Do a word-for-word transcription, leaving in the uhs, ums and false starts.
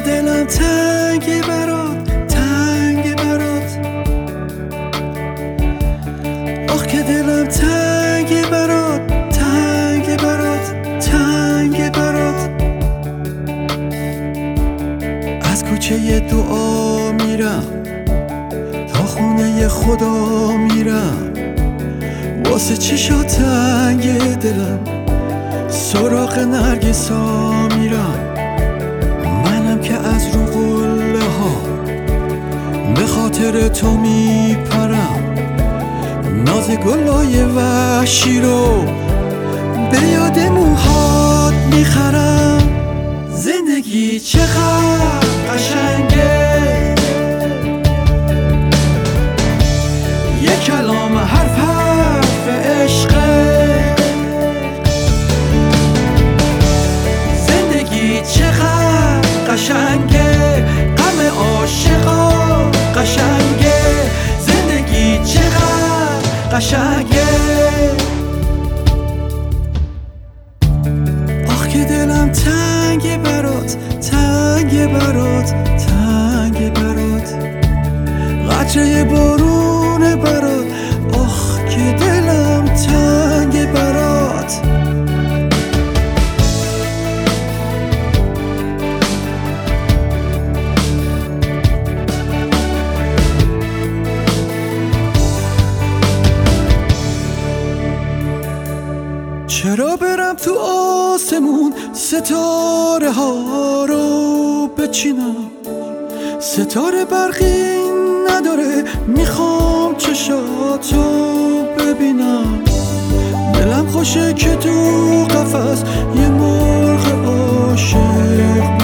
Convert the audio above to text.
دلم تنگه برات، تنگه برات، آخ که دلم تنگه برات، تنگه برات، تنگه برات. از کوچه دعا میرم تا خونه خدا میرم، واسه چشات تنگ دلم سراغ نرگسا میرم. منم که از رو قله ها به خاطر تو میپرم، ناز گلای وحشی رو به یاد موهات میخرم. زندگی چقدر قشنگه، یک کلام حرف حرف عشقه. زندگی چقدر قشنگه، غم عاشقا قشنگه. زندگی چقدر قشنگه، آخ که دلم تنگه برات، تنگه برات، تنگه برات. قطره بارونه برات، آخ که دلم تنگه برات. چرا برم تو آسمون ستاره ها رو بچینم؟ ستاره برقی نداره، میخوام چشاتو ببینم. دلم خوشه که تو قفس یه مرغ عاشق